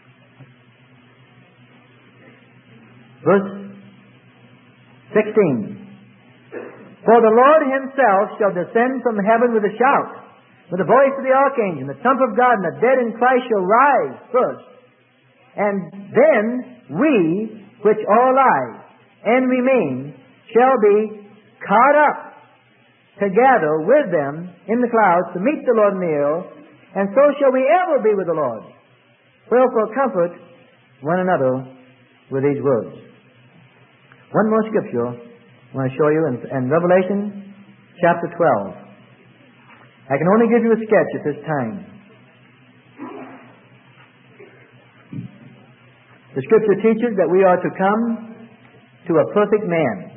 Verse sixteen. For the Lord Himself shall descend from heaven with a shout, with the voice of the archangel, and the trump of God, and the dead in Christ shall rise first. And then we, which are alive and remain, shall be caught up together with them in the clouds to meet the Lord in the air, and so shall we ever be with the Lord. Wherefore comfort one another with these words. One more scripture I want to show you in, in Revelation chapter twelve. I can only give you a sketch at this time. The Scripture teaches that we are to come to a perfect man,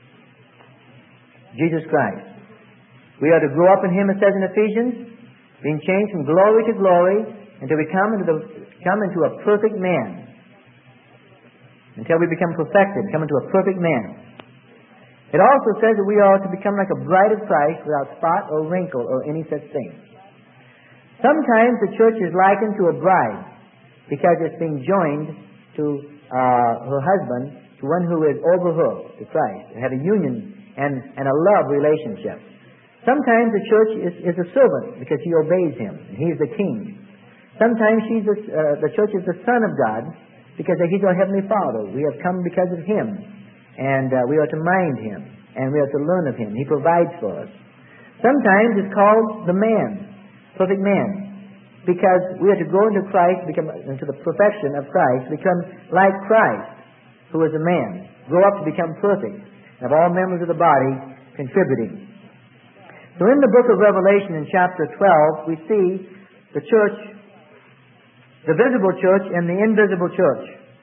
Jesus Christ. We are to grow up in Him, it says in Ephesians, being changed from glory to glory until we come into, the, come into a perfect man. Until we become perfected, come into a perfect man. It also says that we are to become like a bride of Christ without spot or wrinkle or any such thing. Sometimes the church is likened to a bride because it's being joined to uh, her husband, to one who is over her, to Christ, and have a union and, and a love relationship. Sometimes the church is, is a servant because he obeys him, and he's the king. Sometimes she's a, uh, the church is the son of God because he's our Heavenly Father. We have come because of him, and uh, we are to mind him, and we are to learn of him. He provides for us. Sometimes it's called the man, perfect man, because we are to go into Christ, become into the perfection of Christ, become like Christ, who is a man, grow up to become perfect, and have all members of the body contributing. So in the book of Revelation in chapter twelve, we see the church, the visible church and the invisible church.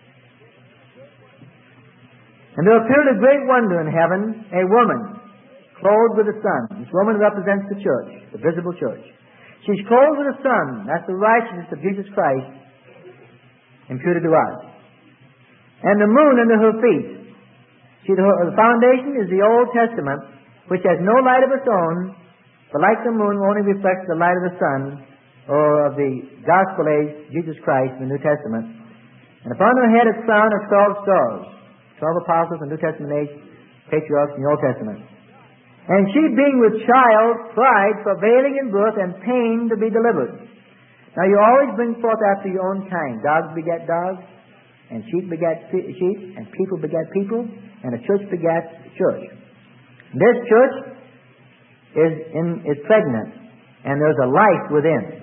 And there appeared a great wonder in heaven, a woman clothed with the sun. This woman represents the church, the visible church. She's clothed with the sun. That's the righteousness of Jesus Christ imputed to us. And the moon under her feet. See, the, the foundation is the Old Testament, which has no light of its own, but like the moon only reflects the light of the sun, or of the gospel age, Jesus Christ, in the New Testament. And upon her head a crown of twelve stars, twelve apostles in the New Testament age, patriarchs in the Old Testament. And she, being with child, cried, travailing in birth, and pain to be delivered. Now you always bring forth after your own kind. Dogs beget dogs, and sheep beget sheep, and people beget people, and a church begets church. This church is in, is pregnant, and there's a life within.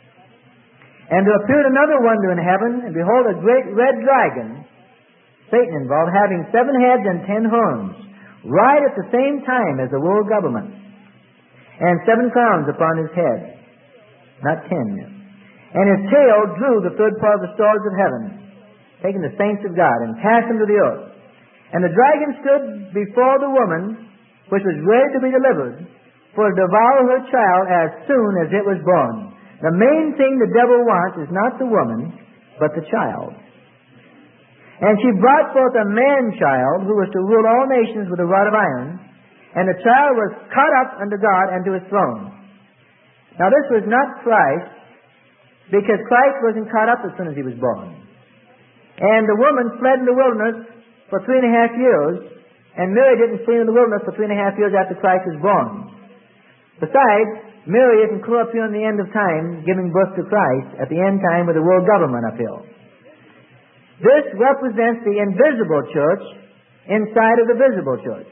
And there appeared another wonder in heaven, and behold, a great red dragon, Satan involved, having seven heads and ten horns, right at the same time as the world government, and seven crowns upon his head, not ten. And his tail drew the third part of the stars of heaven, taking the saints of God, and cast them to the earth. And the dragon stood before the woman, which was ready to be delivered, for to devour her child as soon as it was born. The main thing the devil wants is not the woman, but the child. And she brought forth a man-child who was to rule all nations with a rod of iron, and the child was caught up unto God and to his throne. Now this was not Christ, because Christ wasn't caught up as soon as he was born. And the woman fled in the wilderness for three and a half years, and Mary didn't flee in the wilderness for three and a half years after Christ was born. Besides, Mary isn't clear up here in the end of time, giving birth to Christ at the end time with the world government uphill. This represents the invisible church inside of the visible church.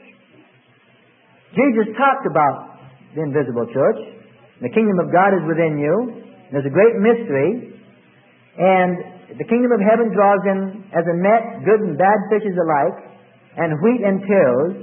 Jesus talked about the invisible church. The kingdom of God is within you. There's a great mystery. And the kingdom of heaven draws in as a net good and bad fishes alike, and wheat and tares.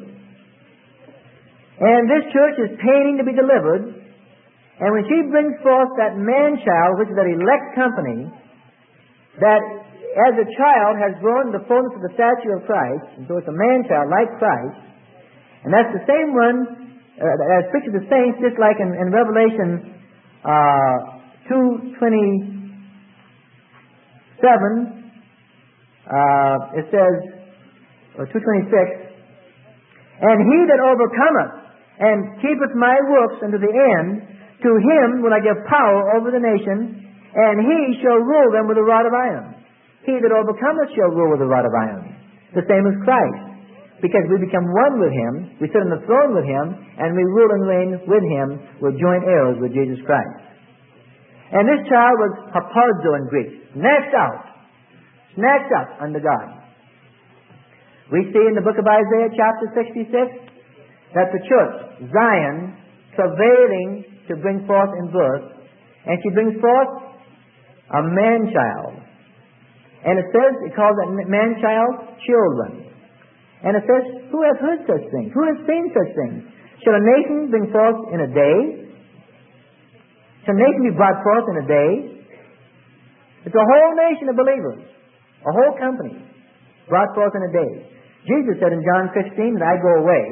And this church is paining to be delivered. And when she brings forth that man-child, which is that elect company, that as a child has grown the fullness of the stature of Christ, and so it's a man-child like Christ, and that's the same one uh, as pictured the saints, just like in, in Revelation uh, two twenty-seven, uh, it says, or two twenty-six, and he that overcometh and keepeth my works unto the end, to him will I give power over the nations, and he shall rule them with a rod of iron. He that overcometh shall rule with a rod of iron. The same as Christ. Because we become one with him, we sit on the throne with him, and we rule and reign with him. We're joint heirs with Jesus Christ. And this child was haparzo in Greek, snatched out, snatched up unto God. We see in the book of Isaiah chapter sixty-six that the church, Zion, travailing to bring forth in birth, and she brings forth a man-child. And it says, it calls that man-child children. And it says, who hath heard such things? Who has seen such things? Shall a nation bring forth in a day? Shall a nation be brought forth in a day? It's a whole nation of believers. A whole company brought forth in a day. Jesus said in John fifteen that I go away,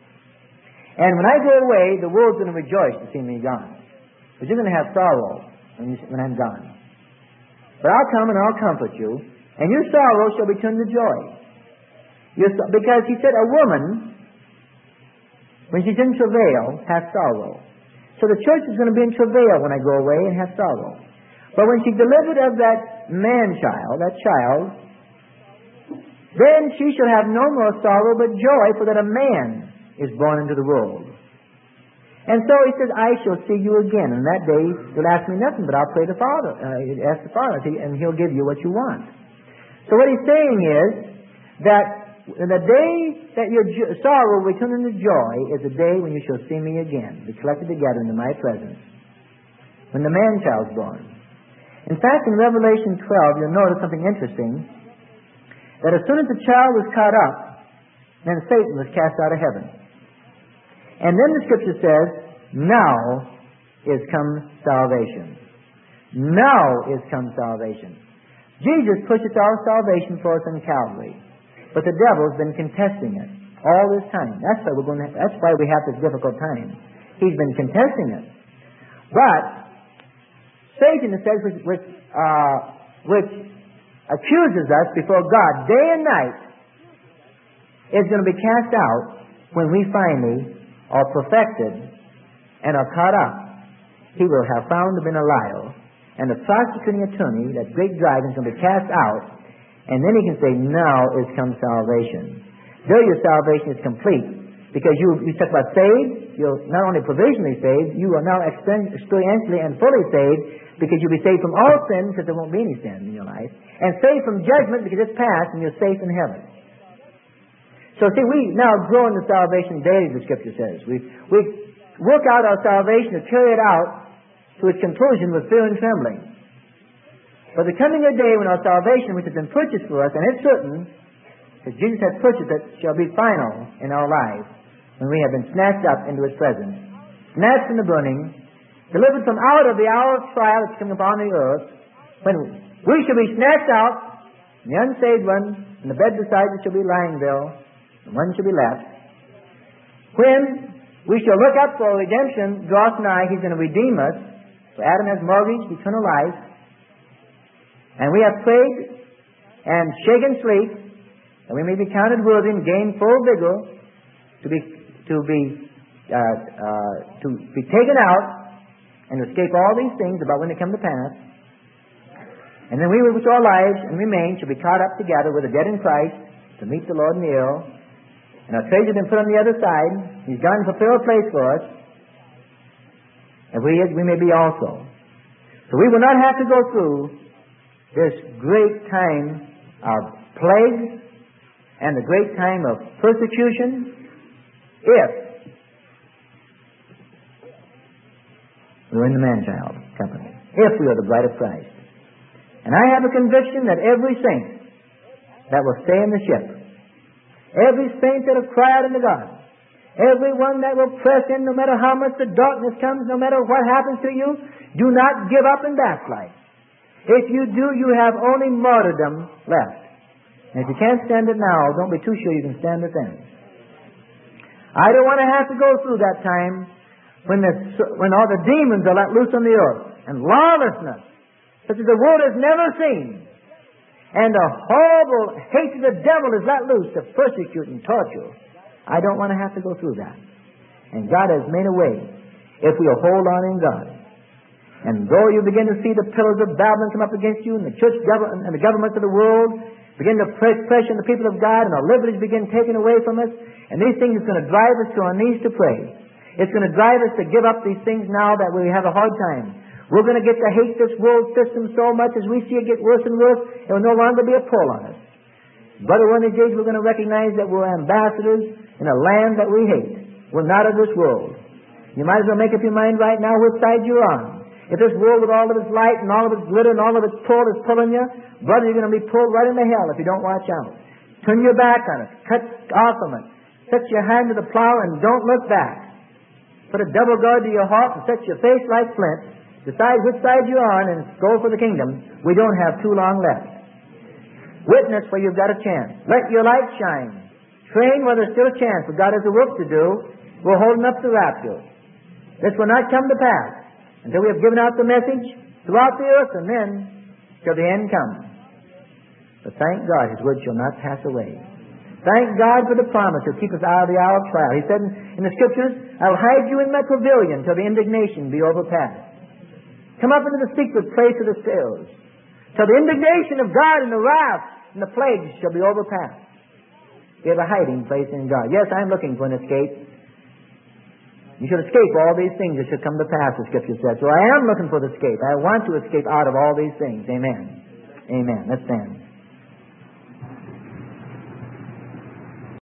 and when I go away, the world's going to rejoice to see me gone. But you're going to have sorrow when, you, when I'm gone. But I'll come and I'll comfort you, and your sorrow shall be turned to joy. Your, because he said a woman, when she's in travail, has sorrow. So the church is going to be in travail when I go away and have sorrow. But when she's delivered of that man-child, that child, then she shall have no more sorrow but joy, for that a man is born into the world. And so he says, I shall see you again. And that day you'll ask me nothing, but I'll pray the Father, uh, ask the Father, and He'll give you what you want. So what he's saying is that the day that your jo- sorrow will turn into joy is the day when you shall see me again, be collected together into my presence, when the man-child's born. In fact, in Revelation twelve, you'll notice something interesting, that as soon as the child was caught up, then Satan was cast out of heaven. And then the Scripture says, now is come salvation. Now is come salvation. Jesus purchased our salvation for us on Calvary, but the devil's been contesting it all this time. That's why we're going to, that's why we have this difficult time. He's been contesting it. But Satan, it says, which, which, uh, which accuses us before God day and night, is going to be cast out when we finally are perfected and are caught up. He will have found to be a liar, and the prosecuting attorney, that great dragon, is going to be cast out, and then he can say, now is come salvation. Though your salvation is complete, because you, you talk about saved, you're not only provisionally saved, you are now experientially and fully saved, because you'll be saved from all sin, because there won't be any sin in your life, and saved from judgment, because it's past, and you're safe in heaven. So see, we now grow in the salvation daily, the Scripture says. We, we work out our salvation to carry it out to its conclusion with fear and trembling. But the coming a day when our salvation, which has been purchased for us, and it's certain, that Jesus has purchased it, shall be final in our lives, when we have been snatched up into His presence, snatched from the burning, delivered from out of the hour of trial that's coming upon the earth, when we shall be snatched out, and the unsaved one, and the bed beside us shall be lying there, and one shall be left. When we shall look up for redemption, draws nigh, He's going to redeem us. So Adam has mortgaged eternal life, and we have prayed and shaken sleep, that we may be counted worthy and gain full vigor to be to be uh, uh, to be taken out and escape all these things about when they come to pass. And then we which are alive and remain shall be caught up together with the dead in Christ to meet the Lord in the air. And our treasure has been put on the other side. He's gone to prepare a place for us, and we we may be also. So we will not have to go through this great time of plague and the great time of persecution if we're in the man-child company, if we are the bride of Christ. And I have a conviction that every saint that will stay in the ship, every saint that will cry out unto God, every one that will press in no matter how much the darkness comes, no matter what happens to you, do not give up and backslide. If you do, you have only martyrdom left. And if you can't stand it now, don't be too sure you can stand it then. I don't want to have to go through that time when, the, when all the demons are let loose on the earth, and lawlessness, such as the world has never seen, and the horrible hate of the devil is let loose to persecute and torture. I don't want to have to go through that. And God has made a way if we'll hold on in God. And though you begin to see the pillars of Babylon come up against you, and the church government and the governments of the world begin to press pressure on the people of God, and our liberties begin taken away from us, and these things is going to drive us to our knees to pray. It's going to drive us to give up these things now that we have a hard time. We're going to get to hate this world system so much as we see it get worse and worse, it will no longer be a pull on us. But one of these days we're going to recognize that we're ambassadors in a land that we hate. We're not of this world. You might as well make up your mind right now which side you're on. If this world with all of its light and all of its glitter and all of its pull is pulling you, brother, you're going to be pulled right into hell if you don't watch out. Turn your back on it. Cut off from it. Set your hand to the plow and don't look back. Put a double guard to your heart and set your face like flint. Decide which side you're on and go for the kingdom. We don't have too long left. Witness where you've got a chance. Let your light shine. Train where there's still a chance, for God has a work to do. We're holding up the rapture. This will not come to pass until we have given out the message throughout the earth, and then till the end comes. But thank God, His word shall not pass away. Thank God for the promise to keep us out of the hour of trial. He said in the Scriptures, I'll hide you in my pavilion till the indignation be overpast. Come up into the secret place of the stills, till the indignation of God and the wrath and the plagues shall be overpast. We have a hiding place in God. Yes, I'm looking for an escape. You should escape all these things that should come to pass, the Scripture says. So I am looking for the escape. I want to escape out of all these things. Amen. Amen. Let's stand.